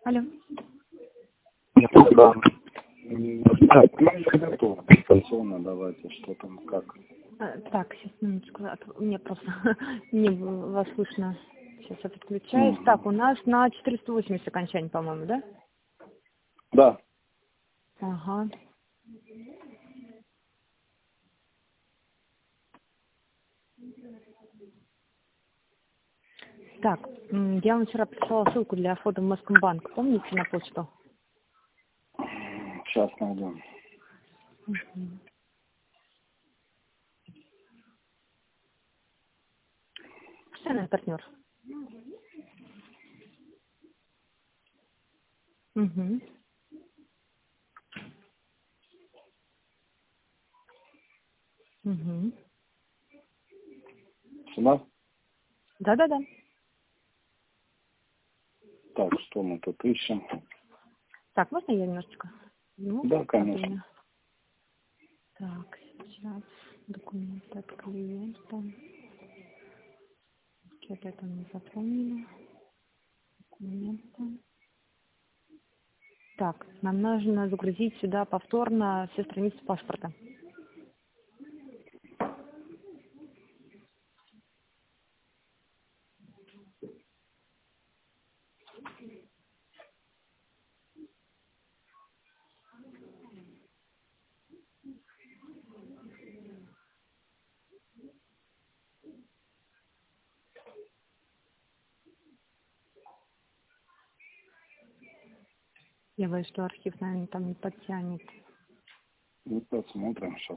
Алло. Да. Так, готово. Дистанционно давайте, что там, как. Так, сейчас, минуточку. Мне просто не вас слышно. Сейчас я подключаюсь. Так, у нас на 480 окончание, по-моему, да? Да. Ага. Так, я вам вчера прислала ссылку для входа в Москомбанк. Помните, на почту? Сейчас найдем. Постоянный партнер. Угу. Угу. Сюда? Да-да-да. Так, что мы тут ищем? Так, можно я немножечко? Ну, Да, конечно. Так, сейчас документ от клиента. Что-то это мы запомнили. Документы. Так, нам нужно загрузить сюда повторно все страницы паспорта. Я боюсь, что архив, наверное, там не подтянет Ну, посмотрим сейчас.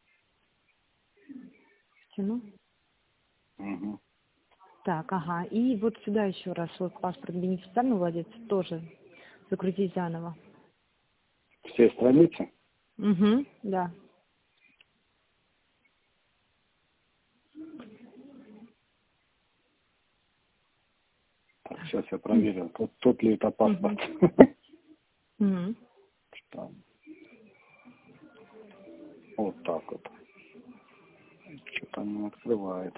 стену. Угу. Так, ага. И вот сюда еще раз вот паспорт бенефициарного владельца тоже загрузить заново. Все страницы? Угу, да. Так, сейчас я проверю, тот ли это паспорт. Угу. Что? Вот так вот. Что-то не открывает.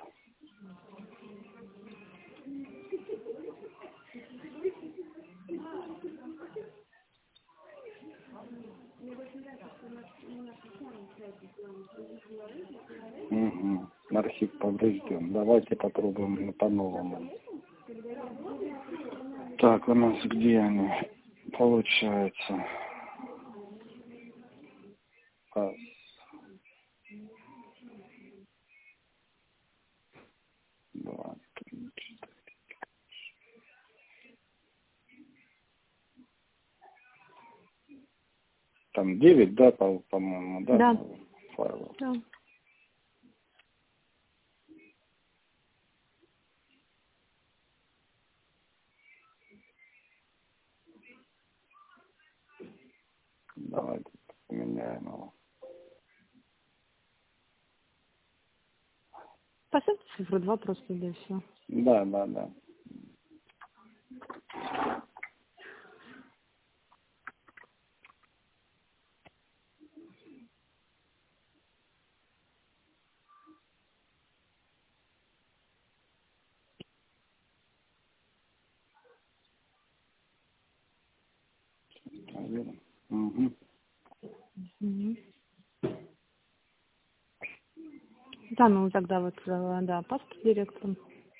Угу. Архив поврежден. Давайте попробуем по-новому. Так, у нас где они? Получается. Раз. Два, три, четыре. Там 9, да, по-моему, да? Да. Файлов. Да. Давайте поменяем его. Поставьте цифру 2 просто, да, все. Да, да, да. Проверим. Угу. Угу. Да, ну тогда вот, да, паспорт директором.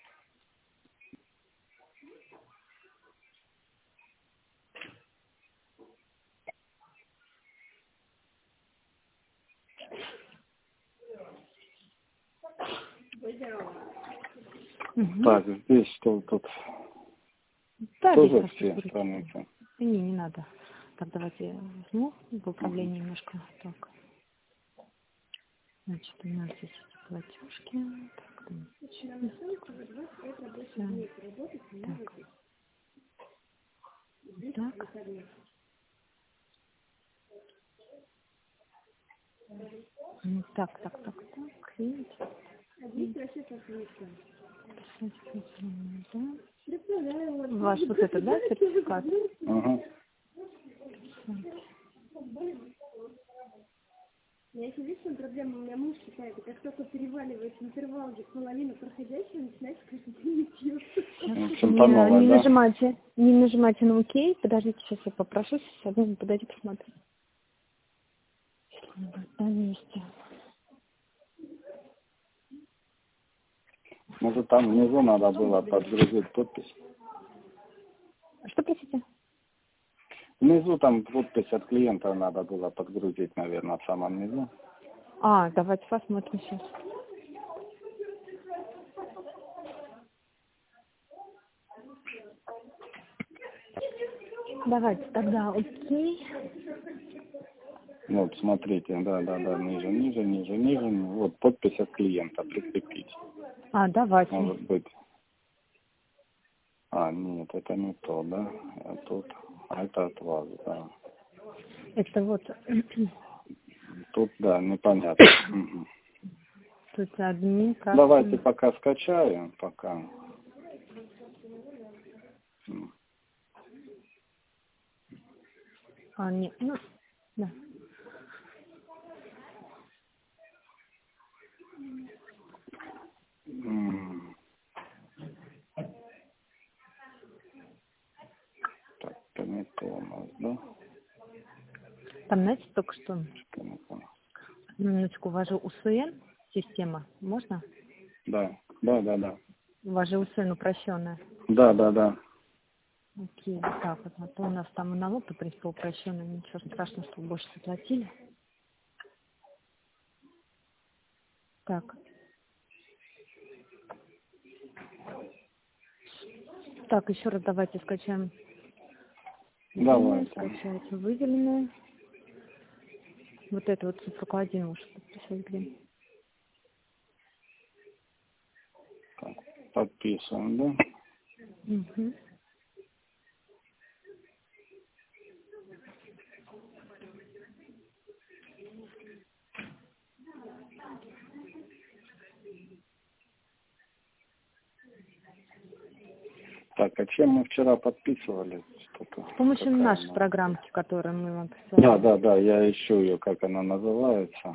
Угу. Так, здесь что тут? Да, здесь Тоже просто все загрузить. страницы. Не надо. Так, давайте я возьму в управление немножко. Так. Значит, у нас здесь эти платежки. Так, там. Так. Так. Видите? Ваш вот это, да, сертификат? Угу. У меня еще, видишь, проблема, у меня муж считает, и как только переваливается интервал где половину проходящего, начинается каждый день пьет. Не нажимайте на ОК. Подождите, сейчас я попрошу, сейчас одну подойди посмотрю. Если он будет на месте. Может, там внизу надо было подгрузить подпись? Что, простите? Внизу там подпись от клиента надо было подгрузить, наверное, в самом низу. Давайте посмотрим сейчас. Давайте тогда окей. Вот, смотрите, да, ниже. Вот, подпись от клиента прикрепить. Давайте. Может быть. Нет, это не то, да? Это от вас, да. Это вот... Тут, да, непонятно. Угу. Тут админ. Давайте пока скачаем, пока. Нет, да. Так, это не то у нас, да? Там, знаете, только что... Минуточку, у вас же УСН система, можно? Да. У вас же УСН упрощенная. Да. Окей, так вот, а то у нас там и налог, в принципе, упрощенный, ничего страшного, что больше заплатили. Так. Так, еще раз давайте скачаем. Давайте. Скачать выделенное. Вот это вот циферку 1 уж подписать где. Так, подписываем, да? Угу. Так, а чем мы вчера подписывали? С помощью нашей программки, которую мы вам присылали. Да, я ищу ее, как она называется.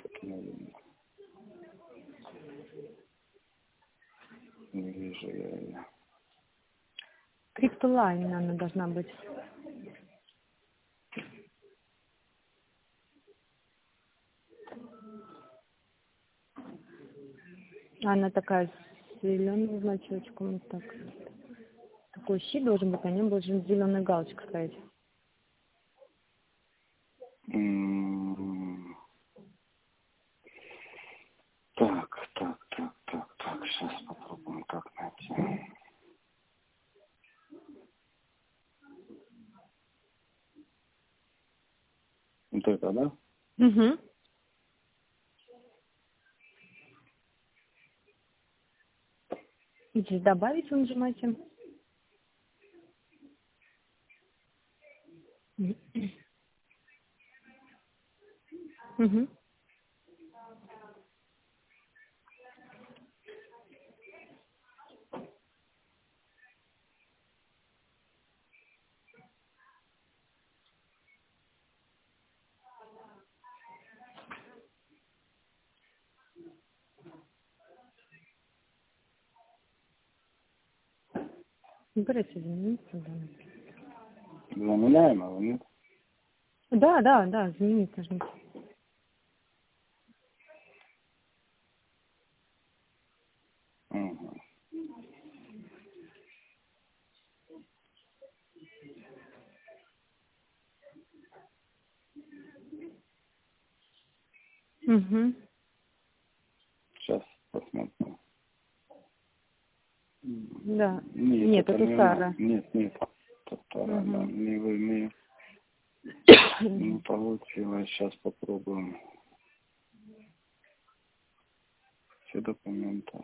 Не вижу я ее. Криптолайн она должна быть. Она такая с зеленым значочком. Вот так. Такой щит должен быть, на нем должен зеленая галочка стоять. Так, сейчас попробуем как найти. Вот это, да? Угу. И здесь добавить вы нажимаете. Угу. Выбирайте заменить. Заменяем его, нет? Да, заменить нажмите. Угу. Угу. Сейчас посмотрим. Да. Нет, Нет, это не старая. Нет, это старая, Угу. да. Не получилось. Сейчас попробуем. Все документы.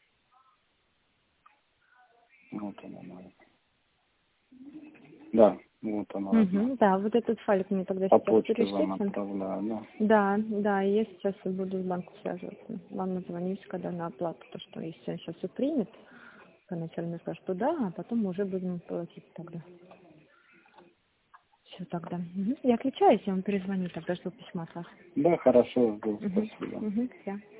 Вот она. Да. Вот оно. Да, вот этот файлик мне тогда По сейчас почте вам перешлите. отправляю, Да, да, и я сейчас буду с банком связываться. Вам назвонюсь, когда на оплату, то что если он сейчас все примет, поначалу скажет, что да, а потом мы уже будем платить тогда. Все тогда. Я отключаюсь, я вам перезвоню, тогда жду письма от вас. Да, хорошо, жду, спасибо. Все.